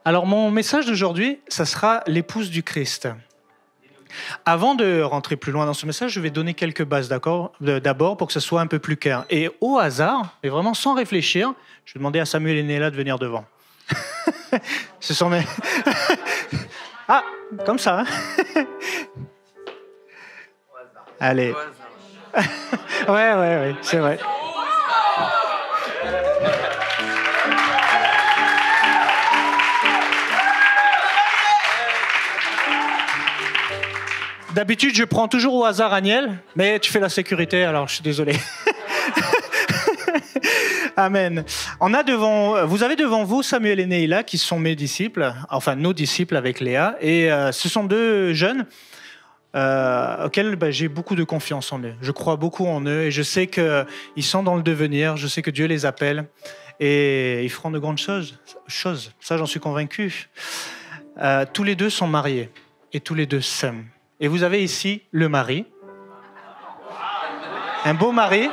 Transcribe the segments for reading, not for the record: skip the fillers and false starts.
Alors mon message d'aujourd'hui, ça sera l'épouse du Christ. Avant de rentrer plus loin dans ce message, je vais donner quelques bases d'abord pour que ce soit un peu plus clair. Et au hasard, et vraiment sans réfléchir, je vais demander à Samuel et Néla de venir devant. Ce sont mes... Ah, comme ça. Hein. Allez. Ouais, c'est vrai. D'habitude, je prends toujours au hasard Aniel, mais tu fais la sécurité, alors je suis désolé. Amen. Vous avez devant vous Samuel et Neila, qui sont mes disciples, enfin nos disciples avec Léa, et ce sont deux jeunes auxquels j'ai beaucoup de confiance en eux. Je crois beaucoup en eux, et je sais qu'ils sont dans le devenir, je sais que Dieu les appelle, et ils feront de grandes choses. Ça, j'en suis convaincu. Tous les deux sont mariés, et tous les deux s'aiment. Et vous avez ici le mari, un beau mari,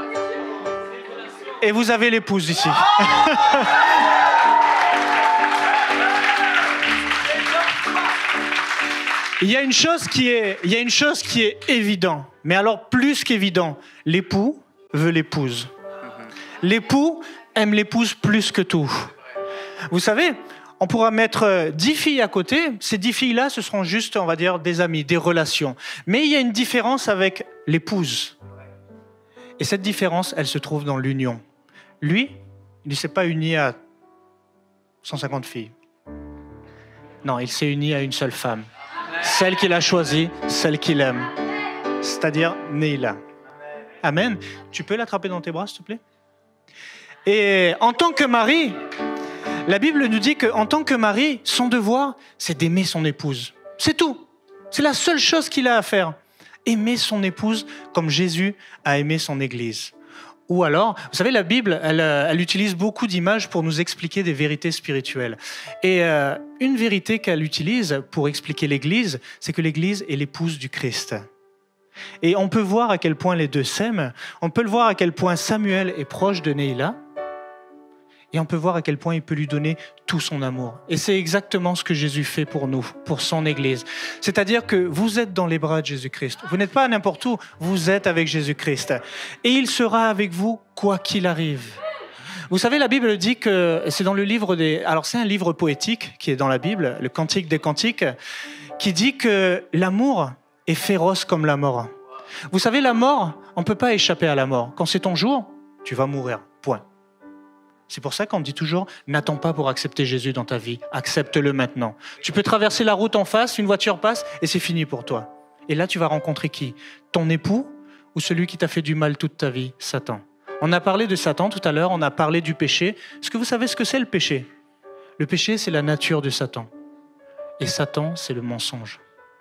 et vous avez l'épouse ici. Il y a une chose qui est évidente, mais alors plus qu'évident, l'époux veut l'épouse. L'époux aime l'épouse plus que tout. Vous savez, on pourra mettre 10 filles à côté. Ces 10 filles-là, ce seront juste, on va dire, des amis, des relations. Mais il y a une différence avec l'épouse. Et cette différence, elle se trouve dans l'union. Lui, il ne s'est pas uni à 150 filles. Non, il s'est uni à une seule femme. Celle qu'il a choisie, celle qu'il aime. C'est-à-dire Neila. Amen. Tu peux l'attraper dans tes bras, s'il te plaît? Et en tant que mari... La Bible nous dit qu'en tant que mari, son devoir, c'est d'aimer son épouse. C'est tout. C'est la seule chose qu'il a à faire. Aimer son épouse comme Jésus a aimé son Église. Ou alors, vous savez, la Bible, elle utilise beaucoup d'images pour nous expliquer des vérités spirituelles. Et une vérité qu'elle utilise pour expliquer l'Église, c'est que l'Église est l'épouse du Christ. Et on peut voir à quel point les deux s'aiment. On peut le voir à quel point Samuel est proche de Neila. Et on peut voir à quel point il peut lui donner tout son amour. Et c'est exactement ce que Jésus fait pour nous, pour son Église. C'est-à-dire que vous êtes dans les bras de Jésus-Christ. Vous n'êtes pas n'importe où, vous êtes avec Jésus-Christ. Et il sera avec vous quoi qu'il arrive. Vous savez, la Bible dit que c'est dans le livre Alors c'est un livre poétique qui est dans la Bible, le Cantique des Cantiques, qui dit que l'amour est féroce comme la mort. Vous savez, la mort, on ne peut pas échapper à la mort. Quand c'est ton jour, tu vas mourir. Point. C'est pour ça qu'on dit toujours, n'attends pas pour accepter Jésus dans ta vie, accepte-le maintenant. Tu peux traverser la route en face, une voiture passe et c'est fini pour toi. Et là, tu vas rencontrer qui? Ton époux ou celui qui t'a fait du mal toute ta vie? Satan. On a parlé de Satan tout à l'heure, on a parlé du péché. Est-ce que vous savez ce que c'est le péché? Le péché, c'est la nature de Satan. Et Satan, c'est le mensonge.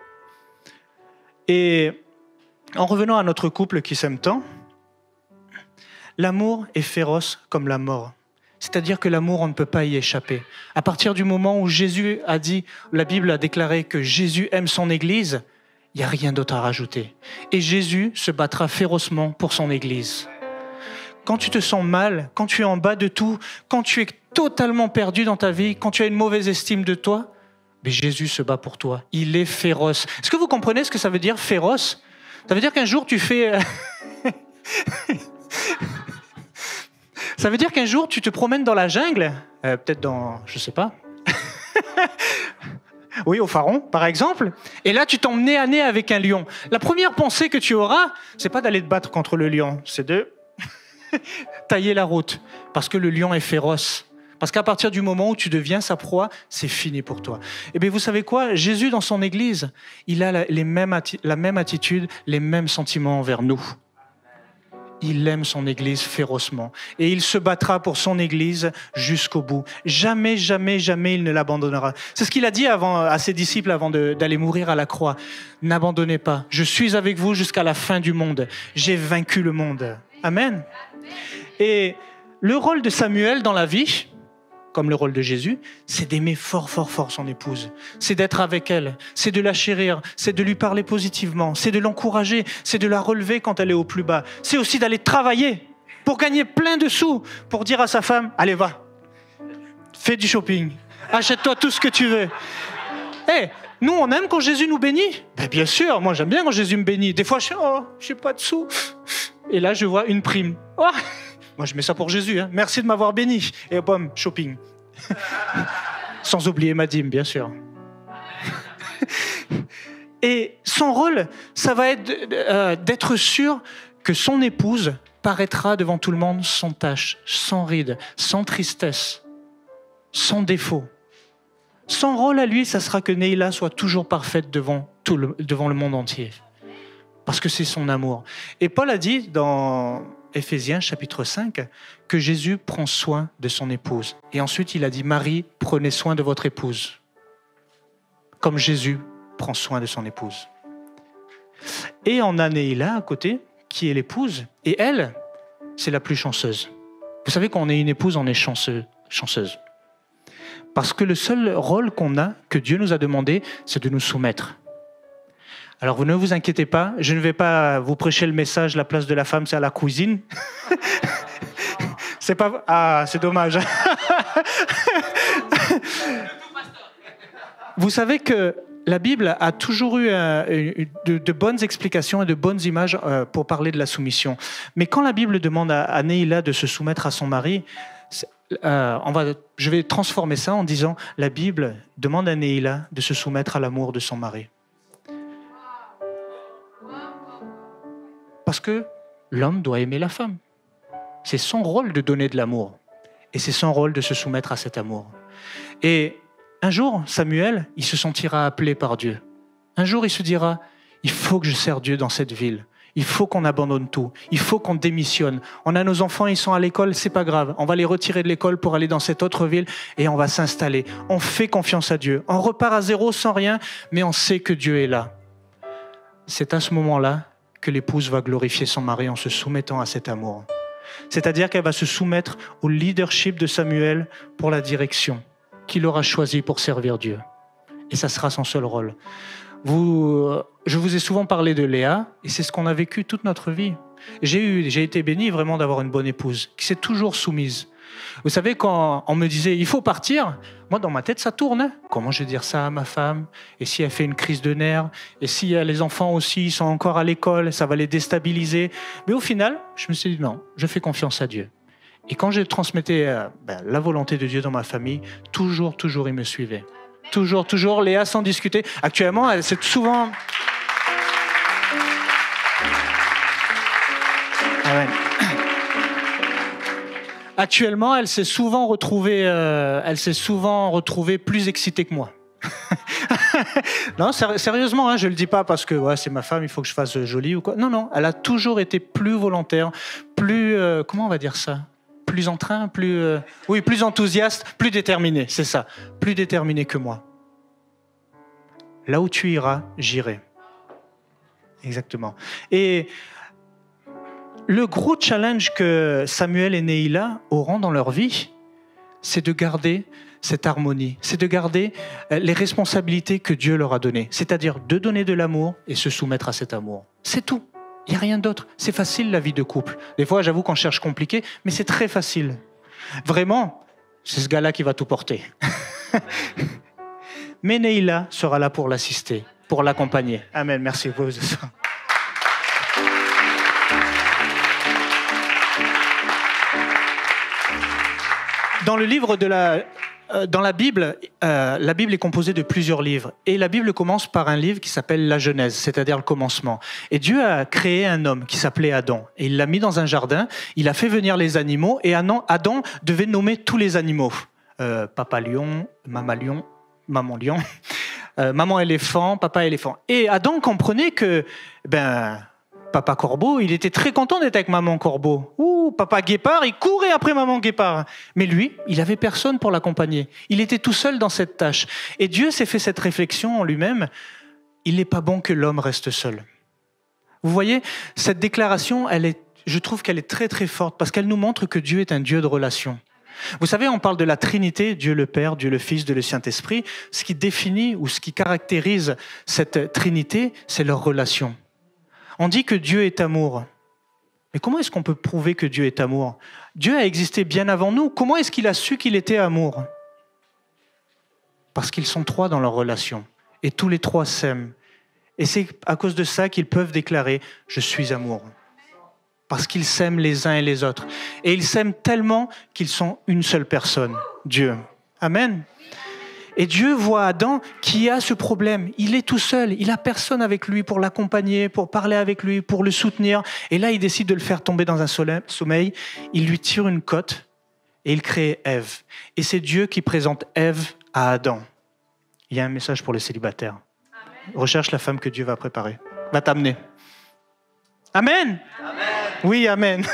Et en revenant à notre couple qui s'aime tant, l'amour est féroce comme la mort. C'est-à-dire que l'amour, on ne peut pas y échapper. À partir du moment où Jésus a dit, la Bible a déclaré que Jésus aime son Église, il n'y a rien d'autre à rajouter. Et Jésus se battra férocement pour son Église. Quand tu te sens mal, quand tu es en bas de tout, quand tu es totalement perdu dans ta vie, quand tu as une mauvaise estime de toi, mais Jésus se bat pour toi. Il est féroce. Est-ce que vous comprenez ce que ça veut dire, féroce? Ça veut dire qu'un jour, tu fais... Ça veut dire qu'un jour, tu te promènes dans la jungle, peut-être dans, je sais pas, oui, au Pharaon, par exemple, et là, tu tombes nez à nez avec un lion. La première pensée que tu auras, c'est pas d'aller te battre contre le lion, c'est de tailler la route, parce que le lion est féroce. Parce qu'à partir du moment où tu deviens sa proie, c'est fini pour toi. Eh bien, vous savez quoi? Jésus, dans son Église, il a la même attitude, les mêmes sentiments envers nous. Il aime son Église férocement. Et il se battra pour son Église jusqu'au bout. Jamais, jamais, jamais il ne l'abandonnera. C'est ce qu'il a dit à ses disciples avant d'aller mourir à la croix. N'abandonnez pas. Je suis avec vous jusqu'à la fin du monde. J'ai vaincu le monde. Amen. Et le rôle de Samuel dans la vie, comme le rôle de Jésus, c'est d'aimer fort, fort, fort son épouse. C'est d'être avec elle, c'est de la chérir, c'est de lui parler positivement, c'est de l'encourager, c'est de la relever quand elle est au plus bas. C'est aussi d'aller travailler pour gagner plein de sous, pour dire à sa femme, allez va, fais du shopping, Achète-toi tout ce que tu veux. Hey, nous, on aime quand Jésus nous bénit. Ben, bien sûr, moi j'aime bien quand Jésus me bénit. Des fois, je n'ai pas de sous. Et là, je vois une prime. Oh, moi, je mets ça pour Jésus. Hein. Merci de m'avoir béni. Et boum, shopping. Sans oublier ma dîme, bien sûr. Et son rôle, ça va être d'être sûr que son épouse paraîtra devant tout le monde sans tache, sans ride, sans tristesse, sans défaut. Son rôle à lui, ça sera que Neila soit toujours parfaite devant le monde entier. Parce que c'est son amour. Et Paul a dit dans Éphésiens chapitre 5 que Jésus prend soin de son épouse. Et ensuite, il a dit, Marie, prenez soin de votre épouse. Comme Jésus prend soin de son épouse. Et on a Neila à côté, qui est l'épouse. Et elle, c'est la plus chanceuse. Vous savez, quand on est une épouse, on est chanceuse. Parce que le seul rôle qu'on a, que Dieu nous a demandé, c'est de nous soumettre. Alors vous ne vous inquiétez pas, je ne vais pas vous prêcher le message, la place de la femme, c'est à la cuisine. C'est pas... Ah, c'est dommage. Vous savez que la Bible a toujours eu de bonnes explications et de bonnes images pour parler de la soumission. Mais quand la Bible demande à Neila de se soumettre à son mari, je vais transformer ça en disant la Bible demande à Neila de se soumettre à l'amour de son mari. Parce que l'homme doit aimer la femme. C'est son rôle de donner de l'amour. Et c'est son rôle de se soumettre à cet amour. Et un jour, Samuel, il se sentira appelé par Dieu. Un jour, il se dira, il faut que je sers Dieu dans cette ville. Il faut qu'on abandonne tout. Il faut qu'on démissionne. On a nos enfants, ils sont à l'école, c'est pas grave. On va les retirer de l'école pour aller dans cette autre ville et on va s'installer. On fait confiance à Dieu. On repart à zéro sans rien, mais on sait que Dieu est là. C'est à ce moment-là que l'épouse va glorifier son mari en se soumettant à cet amour. C'est-à-dire qu'elle va se soumettre au leadership de Samuel pour la direction qu'il aura choisie pour servir Dieu. Et ça sera son seul rôle. Je vous ai souvent parlé de Léa, et c'est ce qu'on a vécu toute notre vie. J'ai été béni vraiment d'avoir une bonne épouse, qui s'est toujours soumise. Vous savez, quand on me disait « il faut partir », moi dans ma tête ça tourne. Comment je vais dire ça à ma femme? Et si elle fait une crise de nerfs? Et si les enfants aussi sont encore à l'école, ça va les déstabiliser? Mais au final, je me suis dit non, je fais confiance à Dieu. Et quand j'ai transmettais la volonté de Dieu dans ma famille, toujours il me suivait. Toujours, Léa sans discuter. Actuellement, elle c'est souvent... Ah ouais. Actuellement, elle s'est souvent retrouvée plus excitée que moi. Non, sérieusement, hein, je le dis pas parce que c'est ma femme, il faut que je fasse jolie ou quoi. Non, elle a toujours été plus volontaire, plus comment on va dire ça? Plus en train, plus enthousiaste, plus déterminée, c'est ça, plus déterminée que moi. Là où tu iras, j'irai. Exactement. Et le gros challenge que Samuel et Neila auront dans leur vie, c'est de garder cette harmonie, c'est de garder les responsabilités que Dieu leur a données, c'est-à-dire de donner de l'amour et se soumettre à cet amour. C'est tout. Il n'y a rien d'autre. C'est facile la vie de couple. Des fois, j'avoue qu'on cherche compliqué, mais c'est très facile. Vraiment, c'est ce gars-là qui va tout porter. Mais Neila sera là pour l'assister, pour l'accompagner. Amen, merci beaucoup de ça. Dans le livre dans la Bible est composée de plusieurs livres. Et la Bible commence par un livre qui s'appelle la Genèse, c'est-à-dire le commencement. Et Dieu a créé un homme qui s'appelait Adam. Et il l'a mis dans un jardin, il a fait venir les animaux, et Adam devait nommer tous les animaux. Papa lion, maman lion, maman éléphant, papa éléphant. Et Adam comprenait que, papa corbeau, il était très content d'être avec maman corbeau. Papa guépard, il courait après maman guépard. Mais lui, il n'avait personne pour l'accompagner. Il était tout seul dans cette tâche. Et Dieu s'est fait cette réflexion en lui-même. Il n'est pas bon que l'homme reste seul. Vous voyez, cette déclaration, je trouve qu'elle est très très forte parce qu'elle nous montre que Dieu est un Dieu de relation. Vous savez, on parle de la Trinité, Dieu le Père, Dieu le Fils, Dieu le Saint-Esprit. Ce qui définit ou ce qui caractérise cette Trinité, c'est leur relation. On dit que Dieu est amour. Mais comment est-ce qu'on peut prouver que Dieu est amour? Dieu a existé bien avant nous. Comment est-ce qu'il a su qu'il était amour? Parce qu'ils sont trois dans leur relation. Et tous les trois s'aiment. Et c'est à cause de ça qu'ils peuvent déclarer « Je suis amour ». Parce qu'ils s'aiment les uns et les autres. Et ils s'aiment tellement qu'ils sont une seule personne, Dieu. Amen. Et Dieu voit Adam qui a ce problème. Il est tout seul. Il n'a personne avec lui pour l'accompagner, pour parler avec lui, pour le soutenir. Et là, il décide de le faire tomber dans un sommeil. Il lui tire une cote et il crée Ève. Et c'est Dieu qui présente Ève à Adam. Il y a un message pour les célibataires. Amen. Recherche la femme que Dieu va préparer. Va t'amener. Amen. Amen. Oui, amen.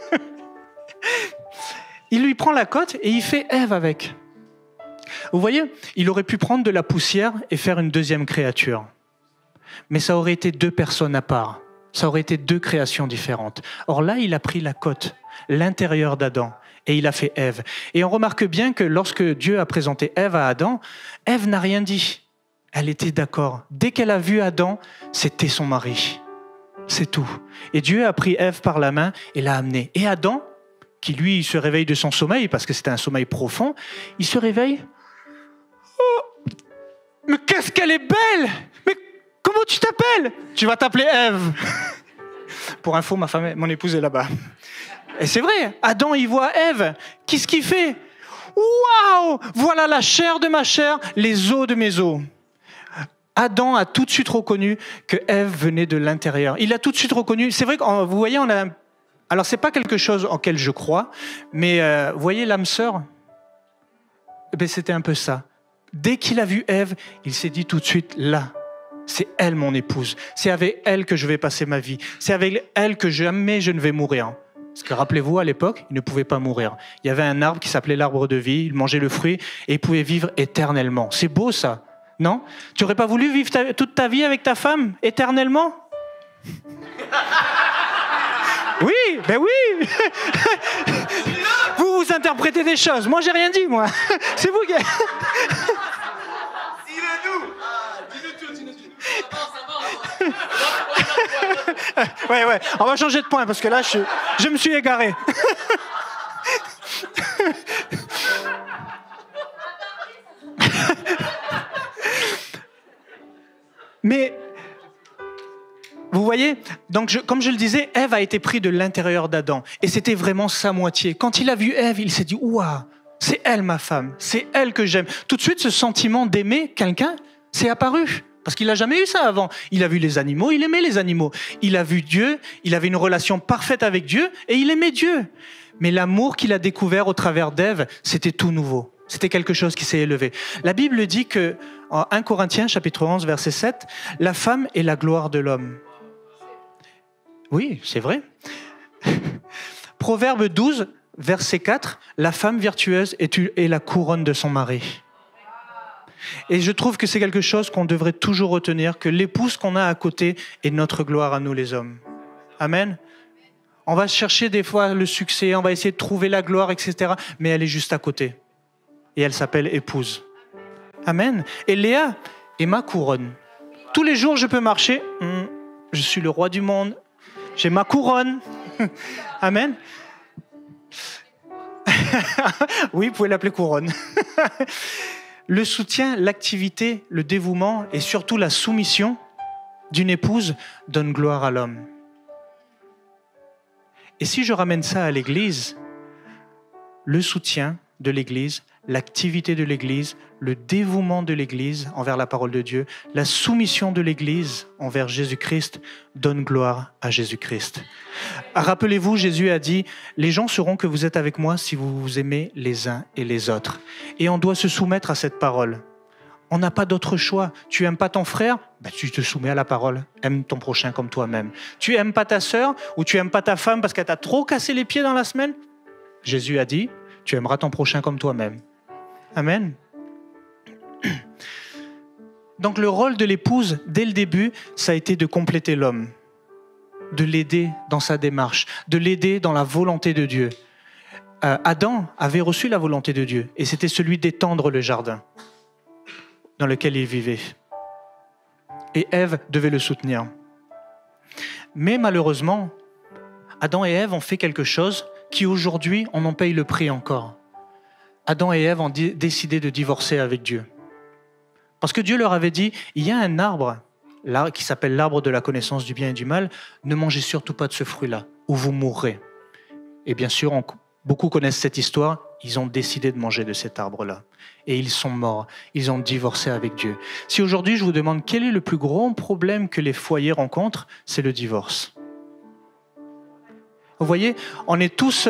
Il lui prend la cote et il fait Ève avec. Vous voyez, il aurait pu prendre de la poussière et faire une deuxième créature. Mais ça aurait été deux personnes à part. Ça aurait été deux créations différentes. Or là, il a pris la cote, l'intérieur d'Adam, et il a fait Ève. Et on remarque bien que lorsque Dieu a présenté Ève à Adam, Ève n'a rien dit. Elle était d'accord. Dès qu'elle a vu Adam, c'était son mari. C'est tout. Et Dieu a pris Ève par la main et l'a amenée. Et Adam, qui lui se réveille de son sommeil, parce que c'était un sommeil profond, il se réveille. Oh, mais qu'est-ce qu'elle est belle! Mais comment tu t'appelles? Tu vas t'appeler Ève. Pour info, mon épouse est là-bas. Et c'est vrai, Adam, il voit Ève. Qu'est-ce qu'il fait? Waouh! Voilà la chair de ma chair, les os de mes os. Adam a tout de suite reconnu que Ève venait de l'intérieur. Il a tout de suite reconnu. C'est vrai que vous voyez, on a. Alors c'est pas quelque chose auquel je crois, mais vous voyez l'âme sœur. Ben, c'était un peu ça. Dès qu'il a vu Ève, il s'est dit tout de suite là. C'est elle mon épouse. C'est avec elle que je vais passer ma vie. C'est avec elle que jamais je ne vais mourir. Parce que rappelez-vous, à l'époque, il ne pouvait pas mourir. Il y avait un arbre qui s'appelait l'arbre de vie. Il mangeait le fruit et il pouvait vivre éternellement. C'est beau ça. Non? Tu n'aurais pas voulu vivre toute ta vie avec ta femme, éternellement? Oui, ben oui. Vous interprétez des choses. Moi, j'ai rien dit, moi. C'est vous qui... Dis-le-nous. Dis-le tout. Ouais. On va changer de point, parce que là, je me suis égaré. Mais, vous voyez, donc comme je le disais, Ève a été prise de l'intérieur d'Adam. Et c'était vraiment sa moitié. Quand il a vu Ève, il s'est dit « Ouah, c'est elle ma femme, c'est elle que j'aime ». Tout de suite, ce sentiment d'aimer quelqu'un s'est apparu. Parce qu'il n'a jamais eu ça avant. Il a vu les animaux, il aimait les animaux. Il a vu Dieu, il avait une relation parfaite avec Dieu et il aimait Dieu. Mais l'amour qu'il a découvert au travers d'Ève, c'était tout nouveau. C'était quelque chose qui s'est élevé. La Bible dit que, en 1 Corinthiens, chapitre 11, verset 7, la femme est la gloire de l'homme. Oui, c'est vrai. Proverbe 12, verset 4, la femme vertueuse est la couronne de son mari. Et je trouve que c'est quelque chose qu'on devrait toujours retenir, que l'épouse qu'on a à côté est notre gloire à nous les hommes. Amen. On va chercher des fois le succès, on va essayer de trouver la gloire, etc. Mais elle est juste à côté. Et elle s'appelle épouse. Amen. Et Léa est ma couronne. Tous les jours, je peux marcher. Je suis le roi du monde. J'ai ma couronne. Amen. Oui, vous pouvez l'appeler couronne. Le soutien, l'activité, le dévouement et surtout la soumission d'une épouse donne gloire à l'homme. Et si je ramène ça à l'Église, le soutien de l'Église, l'activité de l'Église, le dévouement de l'Église envers la parole de Dieu, la soumission de l'Église envers Jésus-Christ donne gloire à Jésus-Christ. Rappelez-vous, Jésus a dit « Les gens sauront que vous êtes avec moi si vous vous aimez les uns et les autres. » Et on doit se soumettre à cette parole. On n'a pas d'autre choix. Tu n'aimes pas ton frère? Tu te soumets à la parole. Aime ton prochain comme toi-même. Tu n'aimes pas ta sœur ou tu n'aimes pas ta femme parce qu'elle t'a trop cassé les pieds dans la semaine? Jésus a dit « Tu aimeras ton prochain comme toi-même. » Amen. Donc le rôle de l'épouse, dès le début, ça a été de compléter l'homme, de l'aider dans sa démarche, de l'aider dans la volonté de Dieu. Adam avait reçu la volonté de Dieu, et c'était celui d'étendre le jardin dans lequel il vivait. Et Ève devait le soutenir. Mais malheureusement, Adam et Ève ont fait quelque chose qui aujourd'hui, on en paye le prix encore. Adam et Ève ont décidé de divorcer avec Dieu. Parce que Dieu leur avait dit, il y a un arbre qui s'appelle l'arbre de la connaissance du bien et du mal, ne mangez surtout pas de ce fruit-là, ou vous mourrez. Et bien sûr, beaucoup connaissent cette histoire, ils ont décidé de manger de cet arbre-là. Et ils sont morts, ils ont divorcé avec Dieu. Si aujourd'hui je vous demande quel est le plus grand problème que les foyers rencontrent, c'est le divorce. Vous voyez, on est tous,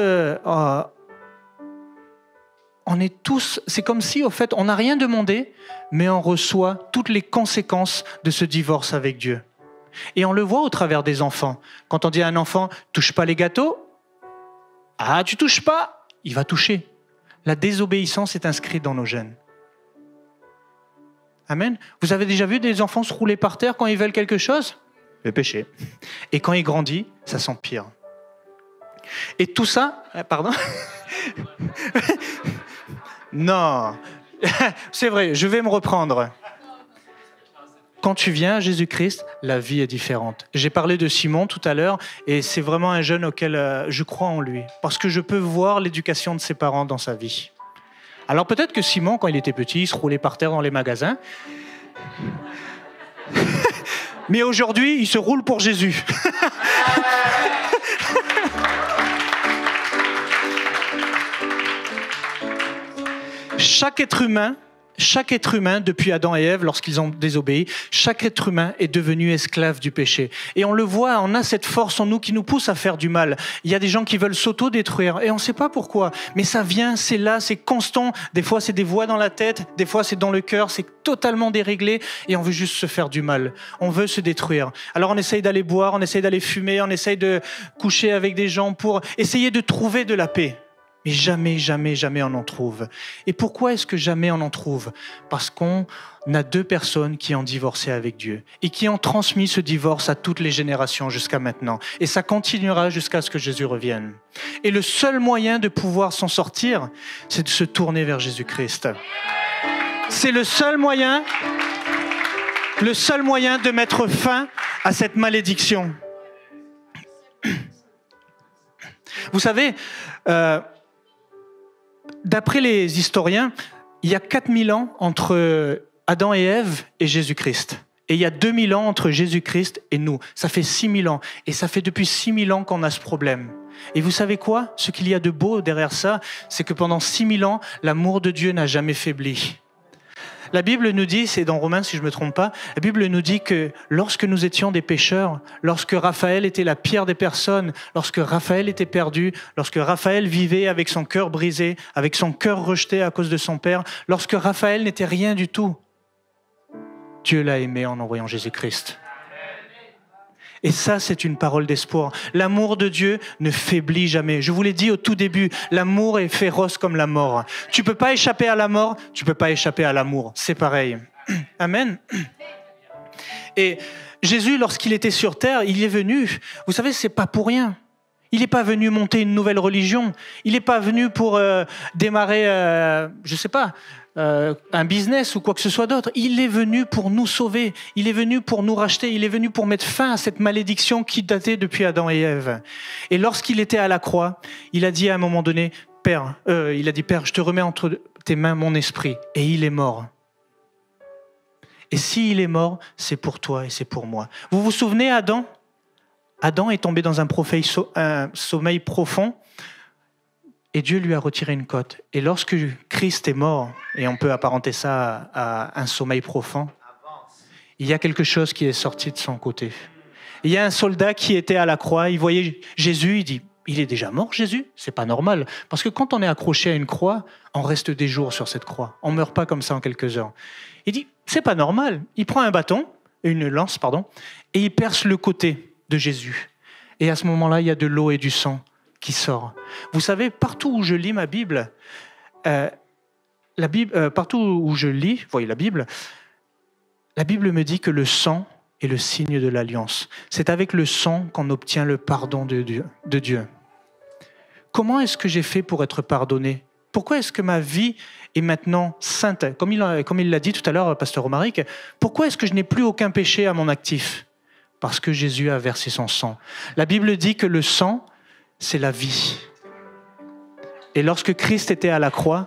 c'est comme si, au fait, on n'a rien demandé, mais on reçoit toutes les conséquences de ce divorce avec Dieu. Et on le voit au travers des enfants. Quand on dit à un enfant, touche pas les gâteaux, ah, tu touches pas, il va toucher. La désobéissance est inscrite dans nos gènes. Amen. Vous avez déjà vu des enfants se rouler par terre quand ils veulent quelque chose? Le péché. Et quand ils grandissent, ça s'empire. Et tout ça, pardon. Non, c'est vrai, je vais me reprendre. Quand tu viens à Jésus-Christ, la vie est différente. J'ai parlé de Simon tout à l'heure, et c'est vraiment un jeune auquel je crois en lui, parce que je peux voir l'éducation de ses parents dans sa vie. Alors peut-être que Simon, quand il était petit, il se roulait par terre dans les magasins, mais aujourd'hui, il se roule pour Jésus. Chaque être humain, depuis Adam et Ève, lorsqu'ils ont désobéi, chaque être humain est devenu esclave du péché. Et on le voit, on a cette force en nous qui nous pousse à faire du mal. Il y a des gens qui veulent s'auto-détruire et on ne sait pas pourquoi. Mais ça vient, c'est là, c'est constant. Des fois, c'est des voix dans la tête, des fois, c'est dans le cœur, c'est totalement déréglé et on veut juste se faire du mal. On veut se détruire. Alors on essaye d'aller boire, on essaye d'aller fumer, on essaye de coucher avec des gens pour essayer de trouver de la paix. Mais jamais, jamais, jamais on en trouve. Et pourquoi est-ce que jamais on en trouve? Parce qu'on a 2 personnes qui ont divorcé avec Dieu et qui ont transmis ce divorce à toutes les générations jusqu'à maintenant. Et ça continuera jusqu'à ce que Jésus revienne. Et le seul moyen de pouvoir s'en sortir, c'est de se tourner vers Jésus-Christ. C'est le seul moyen de mettre fin à cette malédiction. Vous savez, d'après les historiens, il y a 4000 ans entre Adam et Ève et Jésus-Christ. Et il y a 2000 ans entre Jésus-Christ et nous. Ça fait 6000 ans. Et ça fait depuis 6000 ans qu'on a ce problème. Et vous savez quoi? Ce qu'il y a de beau derrière ça, c'est que pendant 6000 ans, l'amour de Dieu n'a jamais faibli. La Bible nous dit, c'est dans Romains si je ne me trompe pas, la Bible nous dit que lorsque nous étions des pécheurs, lorsque Raphaël était la pire des personnes, lorsque Raphaël était perdu, lorsque Raphaël vivait avec son cœur brisé, avec son cœur rejeté à cause de son père, lorsque Raphaël n'était rien du tout, Dieu l'a aimé en envoyant Jésus-Christ. Et ça, c'est une parole d'espoir. L'amour de Dieu ne faiblit jamais. Je vous l'ai dit au tout début, l'amour est féroce comme la mort. Tu ne peux pas échapper à la mort, tu ne peux pas échapper à l'amour. C'est pareil. Amen. Et Jésus, lorsqu'il était sur terre, il est venu. Vous savez, ce n'est pas pour rien. Il n'est pas venu monter une nouvelle religion. Il n'est pas venu pour démarrer, je ne sais pas, un business ou quoi que ce soit d'autre. Il est venu pour nous sauver. Il est venu pour nous racheter. Il est venu pour mettre fin à cette malédiction qui datait depuis Adam et Ève. Et lorsqu'il était à la croix, il a dit à un moment donné, Père, je te remets entre tes mains mon esprit. Et il est mort. Et s'il est mort, c'est pour toi et c'est pour moi. Vous vous souvenez, Adam est tombé dans un sommeil profond. Et Dieu lui a retiré une côte. Et lorsque Christ est mort, et on peut apparenter ça à un sommeil profond, il y a quelque chose qui est sorti de son côté. Il y a un soldat qui était à la croix, il voyait Jésus, il dit, il est déjà mort Jésus? C'est pas normal. Parce que quand on est accroché à une croix, on reste des jours sur cette croix. On meurt pas comme ça en quelques heures. Il dit, c'est pas normal. Il prend une lance, et il perce le côté de Jésus. Et à ce moment-là, il y a de l'eau et du sang qui sort. Vous savez, partout où je lis ma Bible, partout où je lis, voyez la Bible me dit que le sang est le signe de l'alliance. C'est avec le sang qu'on obtient le pardon de Dieu. Comment est-ce que j'ai fait pour être pardonné? Pourquoi est-ce que ma vie est maintenant sainte? Comme il l'a dit tout à l'heure, Pasteur Romaric, pourquoi est-ce que je n'ai plus aucun péché à mon actif? Parce que Jésus a versé son sang. La Bible dit que le sang, c'est la vie. Et lorsque Christ était à la croix,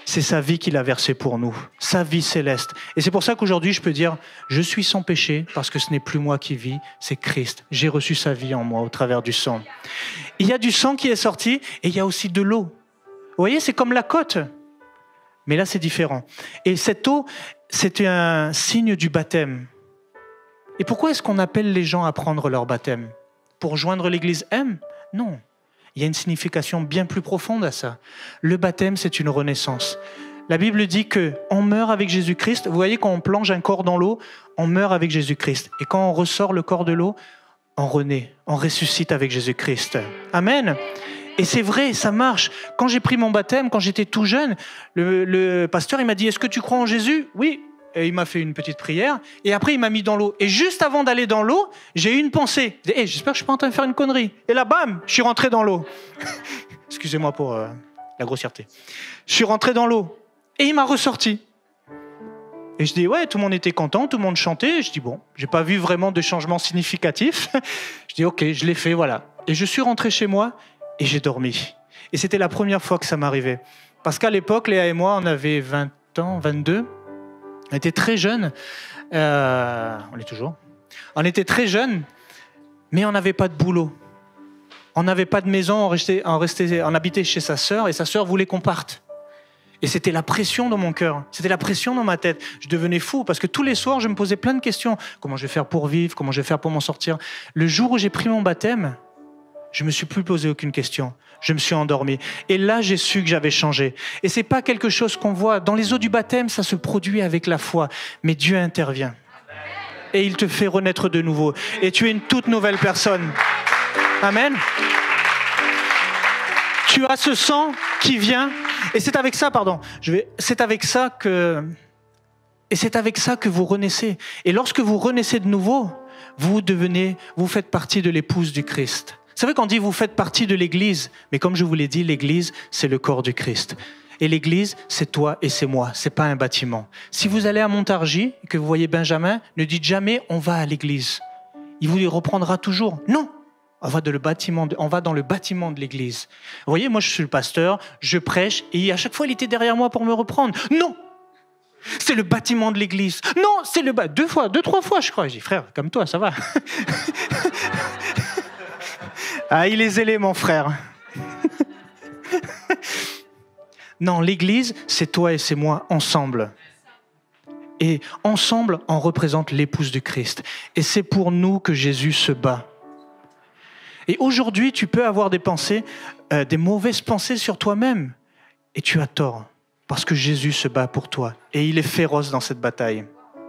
c'est sa vie qu'il a versée pour nous, sa vie céleste. Et c'est pour ça qu'aujourd'hui, je peux dire, je suis sans péché, parce que ce n'est plus moi qui vis, c'est Christ. J'ai reçu sa vie en moi au travers du sang. Il y a du sang qui est sorti, et il y a aussi de l'eau. Vous voyez, c'est comme la côte. Mais là, c'est différent. Et cette eau, c'était un signe du baptême. Et pourquoi est-ce qu'on appelle les gens à prendre leur baptême ? Pour joindre l'Église M ? Non. Il y a une signification bien plus profonde à ça. Le baptême, c'est une renaissance. La Bible dit qu'on meurt avec Jésus-Christ. Vous voyez, quand on plonge un corps dans l'eau, on meurt avec Jésus-Christ. Et quand on ressort le corps de l'eau, on renaît, on ressuscite avec Jésus-Christ. Amen. Et c'est vrai, ça marche. Quand j'ai pris mon baptême, quand j'étais tout jeune, le pasteur il m'a dit « Est-ce que tu crois en Jésus ?» Oui. Et il m'a fait une petite prière, et après il m'a mis dans l'eau. Et juste avant d'aller dans l'eau, j'ai eu une pensée. J'espère que je ne suis pas en train de faire une connerie. Et là, bam, je suis rentré dans l'eau. Excusez-moi pour la grossièreté. Je suis rentré dans l'eau, et il m'a ressorti. Et je dis, ouais, tout le monde était content, tout le monde chantait. Je dis, bon, j'ai pas vu vraiment de changement significatif. Je dis, ok, je l'ai fait, voilà. Et je suis rentré chez moi, et j'ai dormi. Et c'était la première fois que ça m'arrivait. Parce qu'à l'époque, Léa et moi, on avait 20 ans, 22. On était très jeunes, on est toujours. On était très jeunes, mais on n'avait pas de boulot. On n'avait pas de maison, on habitait chez sa sœur, et sa sœur voulait qu'on parte. Et c'était la pression dans mon cœur, c'était la pression dans ma tête. Je devenais fou, parce que tous les soirs, je me posais plein de questions. Comment je vais faire pour vivre ? Comment je vais faire pour m'en sortir ? Le jour où j'ai pris mon baptême, je ne me suis plus posé aucune question. Je me suis endormi. Et là, j'ai su que j'avais changé. Et ce n'est pas quelque chose qu'on voit. Dans les eaux du baptême, ça se produit avec la foi. Mais Dieu intervient. Et il te fait renaître de nouveau. Et tu es une toute nouvelle personne. Amen. Tu as ce sang qui vient. Et c'est avec ça, c'est avec ça que vous renaissez. Et lorsque vous renaissez de nouveau, vous faites partie de l'épouse du Christ. Vous savez qu'on dit vous faites partie de l'Église, mais comme je vous l'ai dit, l'Église, c'est le corps du Christ. Et l'Église, c'est toi et c'est moi, c'est pas un bâtiment. Si vous allez à Montargis et que vous voyez Benjamin, ne dites jamais on va à l'Église. Il vous y reprendra toujours. Non, on va dans le bâtiment de l'Église. Vous voyez, moi je suis le pasteur, je prêche, et à chaque fois il était derrière moi pour me reprendre. Non, c'est le bâtiment de l'Église. Non, c'est le bâtiment. 2, 3 fois, je crois. J'ai dit, frère, comme toi, ça va. Ah, il est zélé, mon frère. Non, l'Église, c'est toi et c'est moi, ensemble. Et ensemble, on représente l'épouse du Christ. Et c'est pour nous que Jésus se bat. Et aujourd'hui, tu peux avoir des pensées, des mauvaises pensées sur toi-même. Et tu as tort, parce que Jésus se bat pour toi. Et il est féroce dans cette bataille.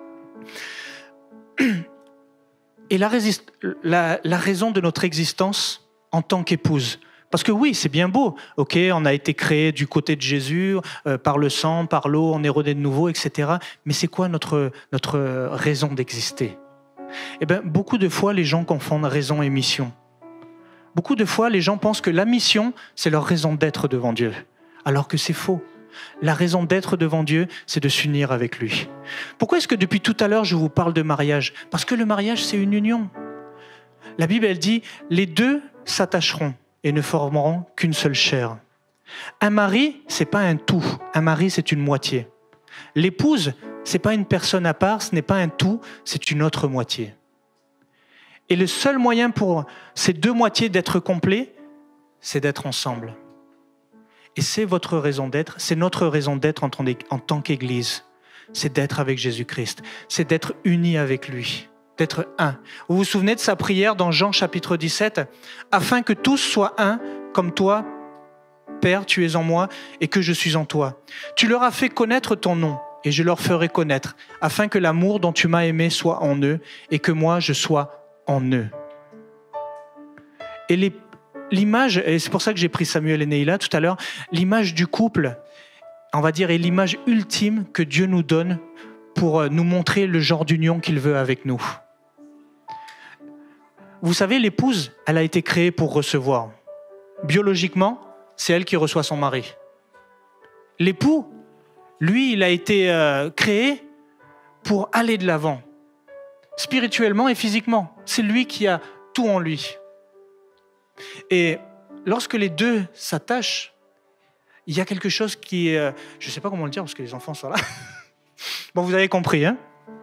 Et la raison de notre existence en tant qu'épouse. Parce que oui, c'est bien beau. Ok, on a été créé du côté de Jésus, par le sang, par l'eau, on est rené de nouveau, etc. Mais c'est quoi notre raison d'exister ? Eh bien, beaucoup de fois, les gens confondent raison et mission. Beaucoup de fois, les gens pensent que la mission, c'est leur raison d'être devant Dieu. Alors que c'est faux. La raison d'être devant Dieu, c'est de s'unir avec lui. Pourquoi est-ce que depuis tout à l'heure, je vous parle de mariage ? Parce que le mariage, c'est une union. La Bible, elle dit, les deux s'attacheront et ne formeront qu'une seule chair. Un mari, c'est pas un tout. Un mari, c'est une moitié. L'épouse, c'est pas une personne à part, ce n'est pas un tout, c'est une autre moitié. Et le seul moyen pour ces deux moitiés d'être complets, c'est d'être ensemble. Et c'est votre raison d'être, c'est notre raison d'être en tant qu'Église. C'est d'être avec Jésus-Christ, c'est d'être unis avec lui, d'être un. Vous vous souvenez de sa prière dans Jean chapitre 17 ? Afin que tous soient un, comme toi, Père, tu es en moi et que je suis en toi. Tu leur as fait connaître ton nom et je leur ferai connaître, afin que l'amour dont tu m'as aimé soit en eux et que moi je sois en eux. Et l'image, et c'est pour ça que j'ai pris Samuel et Neila tout à l'heure, l'image du couple, on va dire, est l'image ultime que Dieu nous donne pour nous montrer le genre d'union qu'il veut avec nous. Vous savez, l'épouse, elle a été créée pour recevoir. Biologiquement, c'est elle qui reçoit son mari. L'époux, lui, il a été créé pour aller de l'avant. Spirituellement et physiquement. C'est lui qui a tout en lui. Et lorsque les deux s'attachent, il y a quelque chose qui est... je ne sais pas comment le dire parce que les enfants sont là. Bon, vous avez compris, hein.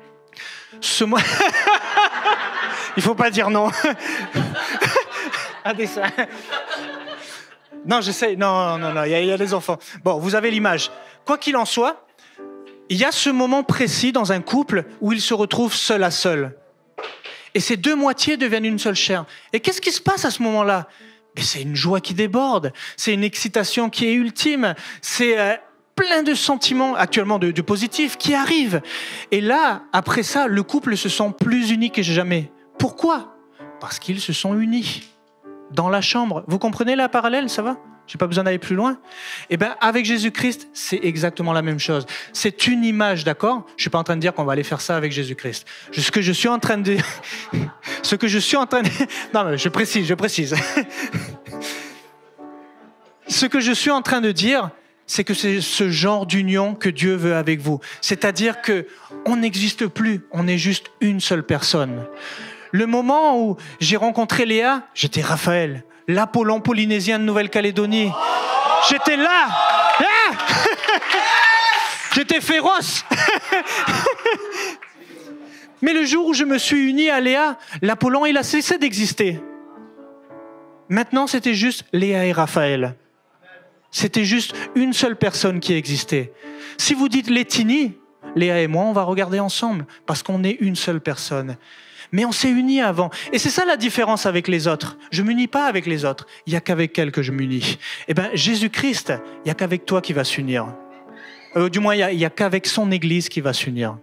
Il ne faut pas dire non. Un dessin. Non, j'essaie. Non, il y a des enfants. Bon, vous avez l'image. Quoi qu'il en soit, il y a ce moment précis dans un couple où ils se retrouvent seul à seul. Et ces deux moitiés deviennent une seule chair. Et qu'est-ce qui se passe à ce moment-là ? Mais c'est une joie qui déborde, c'est une excitation qui est ultime, c'est plein de sentiments actuellement de positifs qui arrivent. Et là, après ça, le couple se sent plus uni que jamais. Pourquoi ? Parce qu'ils se sont unis dans la chambre. Vous comprenez la parallèle, ça va ? J'ai pas besoin d'aller plus loin. Eh bien, avec Jésus-Christ, c'est exactement la même chose. C'est une image, d'accord ? Je suis pas en train de dire qu'on va aller faire ça avec Jésus-Christ. Ce que je suis en train de... Non, mais je précise. Ce que je suis en train de dire, c'est que c'est ce genre d'union que Dieu veut avec vous. C'est-à-dire qu'on n'existe plus, on est juste une seule personne. Le moment où j'ai rencontré Léa, j'étais Raphaël, l'Apollon polynésien de Nouvelle-Calédonie. J'étais là. Ah j'étais féroce. Mais le jour où je me suis uni à Léa, l'Apollon, il a cessé d'exister. Maintenant, c'était juste Léa et Raphaël. C'était juste une seule personne qui existait. Si vous dites Létini, Léa et moi, on va regarder ensemble, parce qu'on est une seule personne. Mais on s'est unis avant. Et c'est ça la différence avec les autres. Je ne m'unis pas avec les autres. Il n'y a qu'avec elle que je m'unis. Eh bien, Jésus-Christ, il n'y a qu'avec toi qui va s'unir. Du moins, il n'y a qu'avec son Église qui va s'unir.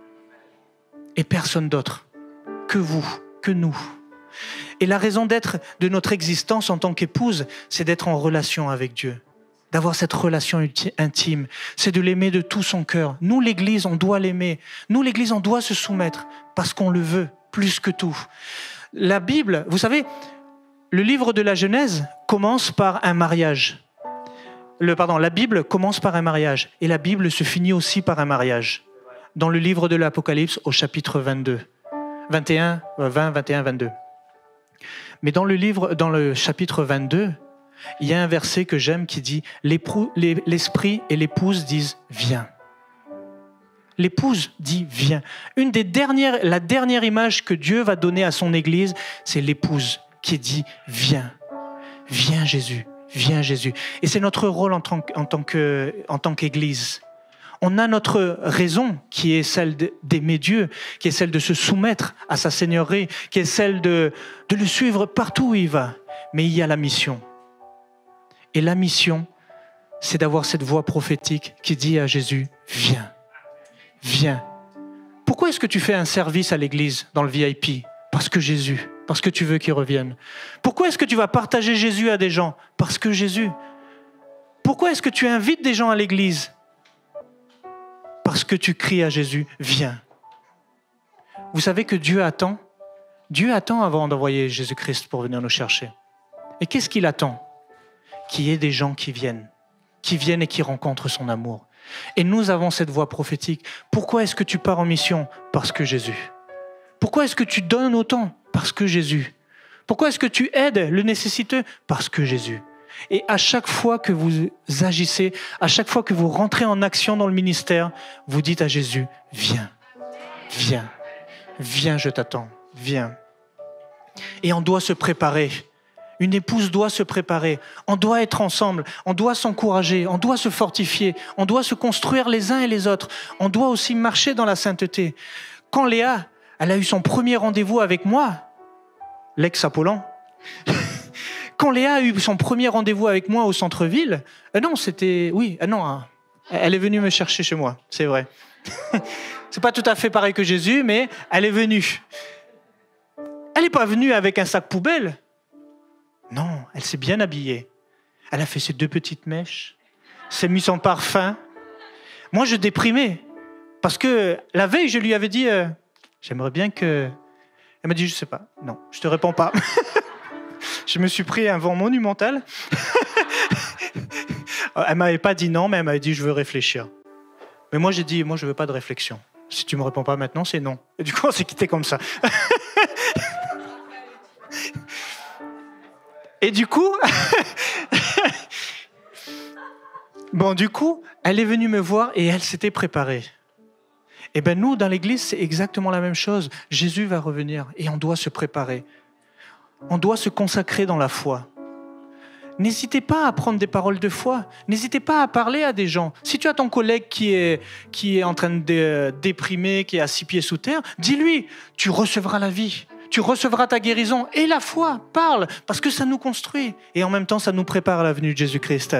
Et personne d'autre. Que vous, que nous. Et la raison d'être de notre existence en tant qu'épouse, c'est d'être en relation avec Dieu. D'avoir cette relation intime. C'est de l'aimer de tout son cœur. Nous, l'Église, on doit l'aimer. Nous, l'Église, on doit se soumettre parce qu'on le veut. Plus que tout. La Bible, vous savez, le livre de la Genèse commence par un mariage. La Bible commence par un mariage. Et la Bible se finit aussi par un mariage. Dans le livre de l'Apocalypse, au chapitre 20, 21, 22. Mais dans le chapitre 22, il y a un verset que j'aime qui dit « L'esprit et l'épouse disent « Viens ». L'épouse dit « Viens ». La dernière image que Dieu va donner à son Église, c'est l'épouse qui dit « Viens ». Viens Jésus, viens Jésus. Et c'est notre rôle en tant qu'Église. On a notre raison qui est celle d'aimer Dieu, qui est celle de se soumettre à sa seigneurie, qui est celle de le suivre partout où il va. Mais il y a la mission. Et la mission, c'est d'avoir cette voix prophétique qui dit à Jésus « Viens ». Viens. Pourquoi est-ce que tu fais un service à l'église dans le VIP ? Parce que Jésus, parce que tu veux qu'il revienne. Pourquoi est-ce que tu vas partager Jésus à des gens ? Parce que Jésus. Pourquoi est-ce que tu invites des gens à l'église ? Parce que tu cries à Jésus, viens. Vous savez que Dieu attend avant d'envoyer Jésus-Christ pour venir nous chercher. Et qu'est-ce qu'il attend ? Qu'il y ait des gens qui viennent et qui rencontrent son amour. Et nous avons cette voix prophétique. Pourquoi est-ce que tu pars en mission ? Parce que Jésus. Pourquoi est-ce que tu donnes autant ? Parce que Jésus. Pourquoi est-ce que tu aides le nécessiteux ? Parce que Jésus. Et à chaque fois que vous agissez, à chaque fois que vous rentrez en action dans le ministère, vous dites à Jésus, viens, viens, viens, je t'attends, viens. Et on doit se préparer. Une épouse doit se préparer, on doit être ensemble, on doit s'encourager, on doit se fortifier, on doit se construire les uns et les autres, on doit aussi marcher dans la sainteté. Quand Léa, elle a eu son premier rendez-vous avec moi, l'ex-Apollon, quand Léa a eu son premier rendez-vous avec moi au centre-ville, elle est venue me chercher chez moi, c'est vrai. C'est pas tout à fait pareil que Jésus, mais elle est venue. Elle n'est pas venue avec un sac poubelle. Non, elle s'est bien habillée. Elle a fait ses 2 petites mèches, s'est mis son parfum. Moi, je déprimais. Parce que la veille, je lui avais dit, j'aimerais bien que... Elle m'a dit, je sais pas. Non, je te réponds pas. Je me suis pris un vent monumental. Elle m'avait pas dit non, mais elle m'avait dit, je veux réfléchir. Mais moi, j'ai dit, moi, je veux pas de réflexion. Si tu me réponds pas maintenant, c'est non. Et du coup, on s'est quitté comme ça. Et du coup, Bon, du coup, elle est venue me voir et elle s'était préparée. Et bien nous, dans l'église, c'est exactement la même chose. Jésus va revenir et on doit se préparer. On doit se consacrer dans la foi. N'hésitez pas à prendre des paroles de foi. N'hésitez pas à parler à des gens. Si tu as ton collègue qui est en train de déprimer, qui est à 6 pieds sous terre, dis-lui, tu recevras la vie. Tu recevras ta guérison. Et la foi, parle, parce que ça nous construit. Et en même temps, ça nous prépare à la venue de Jésus-Christ.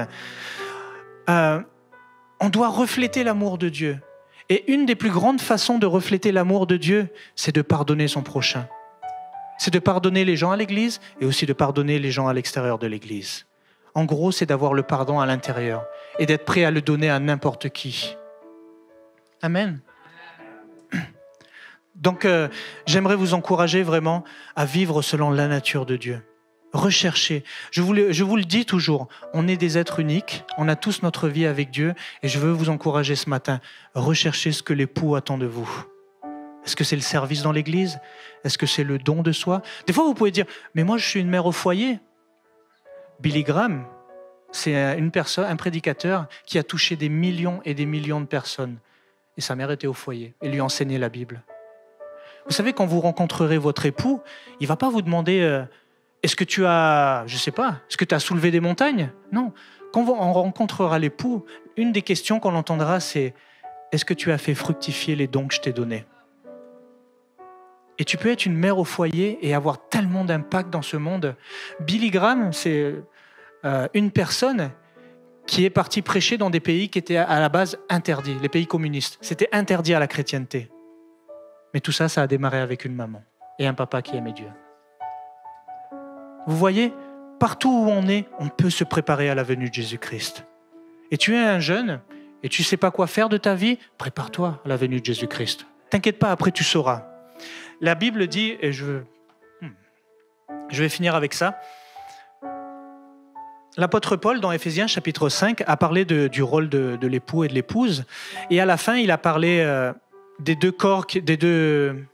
On doit refléter l'amour de Dieu. Et une des plus grandes façons de refléter l'amour de Dieu, c'est de pardonner son prochain. C'est de pardonner les gens à l'église et aussi de pardonner les gens à l'extérieur de l'église. En gros, c'est d'avoir le pardon à l'intérieur et d'être prêt à le donner à n'importe qui. Amen. Donc, j'aimerais vous encourager vraiment à vivre selon la nature de Dieu. Recherchez. Je vous le dis toujours, on est des êtres uniques, on a tous notre vie avec Dieu et je veux vous encourager ce matin. Recherchez ce que l'époux attend de vous. Est-ce que c'est le service dans l'église? Est-ce que c'est le don de soi? Des fois, vous pouvez dire, mais moi, je suis une mère au foyer. Billy Graham, c'est un prédicateur qui a touché des millions et des millions de personnes. Et sa mère était au foyer et lui enseignait la Bible. Vous savez, quand vous rencontrerez votre époux, il ne va pas vous demander est-ce que tu as, je ne sais pas, est-ce que tu as soulevé des montagnes? Non. Quand on rencontrera l'époux, une des questions qu'on entendra, c'est est-ce que tu as fait fructifier les dons que je t'ai donnés? Et tu peux être une mère au foyer et avoir tellement d'impact dans ce monde. Billy Graham, c'est une personne qui est partie prêcher dans des pays qui étaient à la base interdits, les pays communistes. C'était interdit à la chrétienté. Mais tout ça, ça a démarré avec une maman et un papa qui aimait Dieu. Vous voyez, partout où on est, on peut se préparer à la venue de Jésus-Christ. Et tu es un jeune et tu ne sais pas quoi faire de ta vie, prépare-toi à la venue de Jésus-Christ. T'inquiète pas, après tu sauras. La Bible dit, et je vais finir avec ça, l'apôtre Paul, dans Éphésiens chapitre 5, a parlé du rôle de l'époux et de l'épouse. Et à la fin, il a parlé des deux corps, des deux...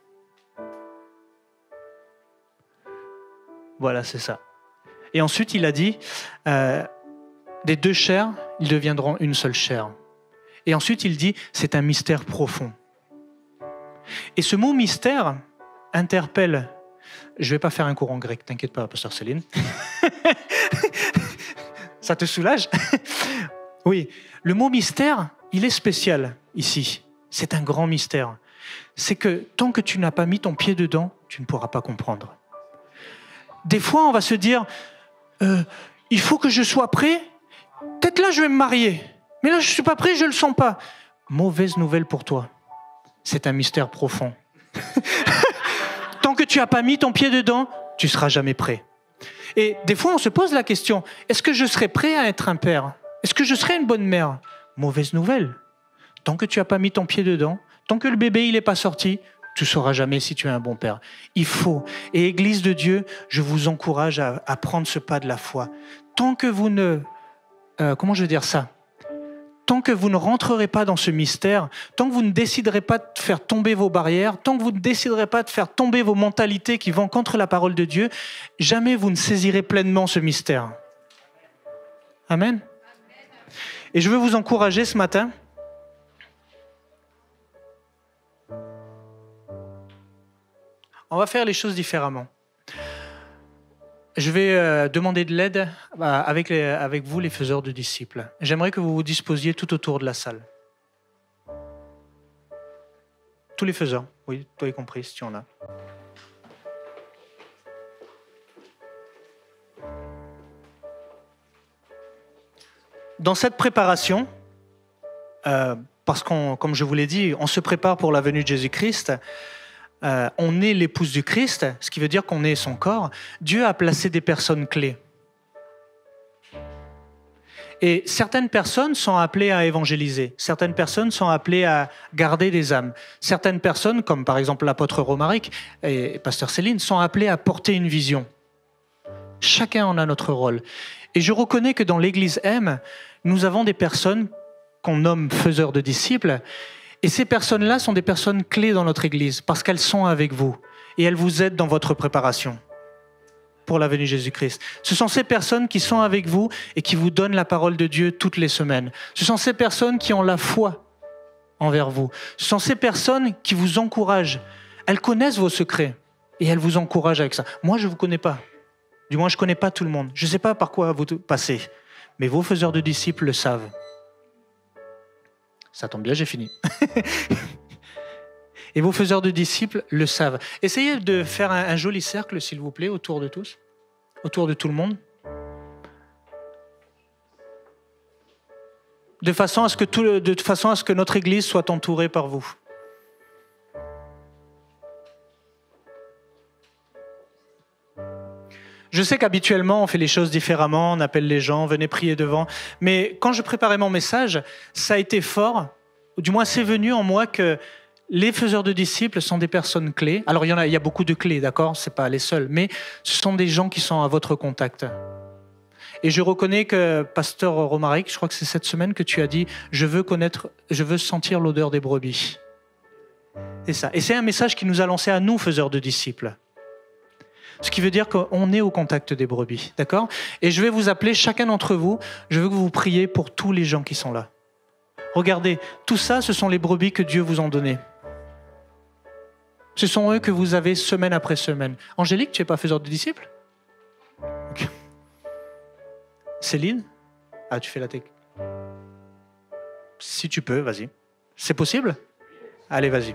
Voilà, c'est ça. Et ensuite, il a dit, des deux chairs, ils deviendront une seule chair. Et ensuite, il dit, c'est un mystère profond. Et ce mot mystère interpelle. Je ne vais pas faire un cours en grec, t'inquiète pas, pasteur Céline. Ça te soulage? Oui, le mot mystère, il est spécial ici. C'est un grand mystère. C'est que tant que tu n'as pas mis ton pied dedans, tu ne pourras pas comprendre. Des fois, on va se dire, il faut que je sois prêt. Peut-être là, je vais me marier. Mais là, je ne suis pas prêt, je ne le sens pas. Mauvaise nouvelle pour toi. C'est un mystère profond. Tant que tu n'as pas mis ton pied dedans, tu ne seras jamais prêt. Et des fois, on se pose la question, est-ce que je serai prêt à être un père? Est-ce que je serai une bonne mère? Mauvaise nouvelle. Tant que tu n'as pas mis ton pied dedans, tant que le bébé n'est pas sorti, tu ne sauras jamais si tu es un bon père. Il faut. Et Église de Dieu, je vous encourage à prendre ce pas de la foi. Tant que vous ne... comment je vais dire ça? Tant que vous ne rentrerez pas dans ce mystère, tant que vous ne déciderez pas de faire tomber vos barrières, tant que vous ne déciderez pas de faire tomber vos mentalités qui vont contre la parole de Dieu, jamais vous ne saisirez pleinement ce mystère. Amen. Et je veux vous encourager ce matin. On va faire les choses différemment. Je vais demander de l'aide avec vous, les faiseurs de disciples. J'aimerais que vous vous disposiez tout autour de la salle. Tous les faiseurs, oui, toi y compris, si tu en as. Dans cette préparation, parce comme je vous l'ai dit, on se prépare pour la venue de Jésus-Christ. On est l'épouse du Christ, ce qui veut dire qu'on est son corps. Dieu a placé des personnes clés. Et certaines personnes sont appelées à évangéliser. Certaines personnes sont appelées à garder des âmes. Certaines personnes, comme par exemple l'apôtre Romaric et pasteur Céline, sont appelées à porter une vision. Chacun en a notre rôle. Et je reconnais que dans l'Église M, nous avons des personnes qu'on nomme faiseurs de disciples. Et ces personnes-là sont des personnes clés dans notre Église parce qu'elles sont avec vous et elles vous aident dans votre préparation. pour la venue de Jésus-Christ. Ce sont ces personnes qui sont avec vous et qui vous donnent la parole de Dieu toutes les semaines. Ce sont ces personnes qui ont la foi envers vous. Ce sont ces personnes qui vous encouragent. Elles connaissent vos secrets et elles vous encouragent avec ça. Moi, je ne vous connais pas. Du moins, je ne connais pas tout le monde. Je ne sais pas par quoi vous passez. Mais vos faiseurs de disciples le savent. Ça tombe bien, j'ai fini. Et vos faiseurs de disciples le savent. Essayez de faire un joli cercle, s'il vous plaît, autour de tous. Autour de tout le monde. De façon à ce que notre Église soit entourée par vous. Je sais qu'habituellement, on fait les choses différemment, on appelle les gens, venez prier devant. Mais quand je préparais mon message, ça a été fort, ou du moins c'est venu en moi que les faiseurs de disciples sont des personnes clés. Alors il y a beaucoup de clés, d'accord ? Ce n'est pas les seuls, mais ce sont des gens qui sont à votre contact. Et je reconnais que, Pasteur Romaric, je crois que c'est cette semaine que tu as dit « Je veux sentir l'odeur des brebis ». C'est ça. Et c'est un message qui nous a lancé à nous, faiseurs de disciples. Ce qui veut dire qu'on est au contact des brebis, d'accord ? Et je vais vous appeler, chacun d'entre vous, je veux que vous priez pour tous les gens qui sont là. Regardez, tout ça, ce sont les brebis que Dieu vous a données. Ce sont eux que vous avez semaine après semaine. Angélique, tu n'es pas faiseur de disciples ? Okay. Céline ? Ah, tu fais la tech. Si tu peux, vas-y. C'est possible ? Allez, vas-y.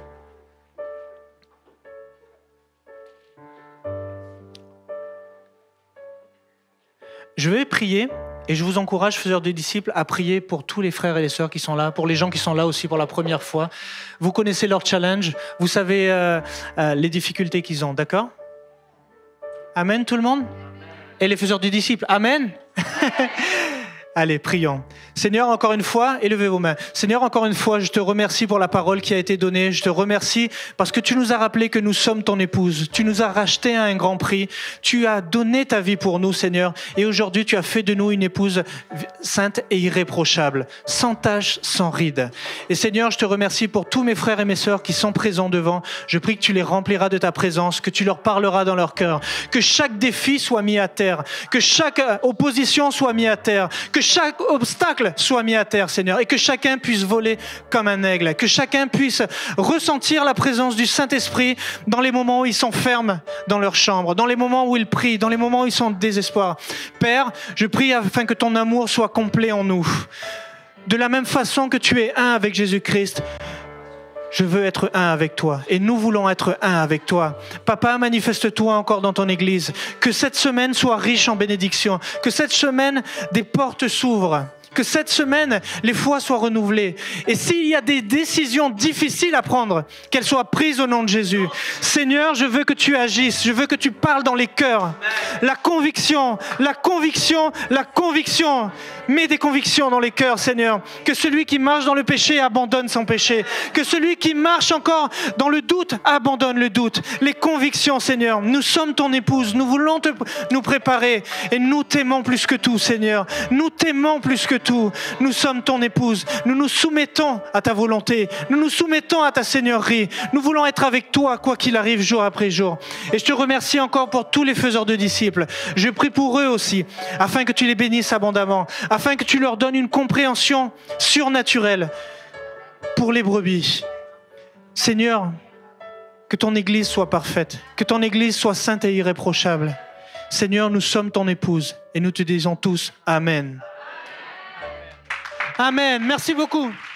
Je vais prier et je vous encourage, faiseurs de disciples, à prier pour tous les frères et les sœurs qui sont là, pour les gens qui sont là aussi pour la première fois. Vous connaissez leur challenge, vous savez les difficultés qu'ils ont, d'accord ? Amen tout le monde ? Et les faiseurs de disciples, amen. Allez, prions. Seigneur, encore une fois, élevez vos mains. Seigneur, encore une fois, je te remercie pour la parole qui a été donnée. Je te remercie parce que tu nous as rappelé que nous sommes ton épouse. Tu nous as racheté à un grand prix. Tu as donné ta vie pour nous, Seigneur. Et aujourd'hui, tu as fait de nous une épouse sainte et irréprochable, sans tache, sans ride. Et Seigneur, je te remercie pour tous mes frères et mes sœurs qui sont présents devant. Je prie que tu les rempliras de ta présence, que tu leur parleras dans leur cœur, que chaque défi soit mis à terre, que chaque opposition soit mise à terre, que chaque obstacle soit mis à terre, Seigneur, et que chacun puisse voler comme un aigle, que chacun puisse ressentir la présence du Saint-Esprit dans les moments où ils sont fermes dans leur chambre, dans les moments où ils prient, dans les moments où ils sont en désespoir. Père, je prie afin que ton amour soit complet en nous. De la même façon que tu es un avec Jésus-Christ, je veux être un avec toi et nous voulons être un avec toi. Papa, manifeste-toi encore dans ton Église. Que cette semaine soit riche en bénédictions. Que cette semaine, des portes s'ouvrent. Que cette semaine, les foi soient renouvelées. Et s'il y a des décisions difficiles à prendre, qu'elles soient prises au nom de Jésus. Seigneur, je veux que tu agisses. Je veux que tu parles dans les cœurs. La conviction, la conviction, la conviction. Mets des convictions dans les cœurs, Seigneur. Que celui qui marche dans le péché abandonne son péché. Que celui qui marche encore dans le doute abandonne le doute. Les convictions, Seigneur. Nous sommes ton épouse. Nous voulons nous préparer. Et nous t'aimons plus que tout, Seigneur. Nous t'aimons plus que tout. Nous sommes ton épouse. Nous nous soumettons à ta volonté. Nous nous soumettons à ta seigneurie. Nous voulons être avec toi, quoi qu'il arrive, jour après jour. Et je te remercie encore pour tous les faiseurs de disciples. Je prie pour eux aussi, afin que tu les bénisses abondamment, afin que tu leur donnes une compréhension surnaturelle pour les brebis. Seigneur, que ton Église soit parfaite, que ton Église soit sainte et irréprochable. Seigneur, nous sommes ton épouse et nous te disons tous Amen. Amen. Merci beaucoup.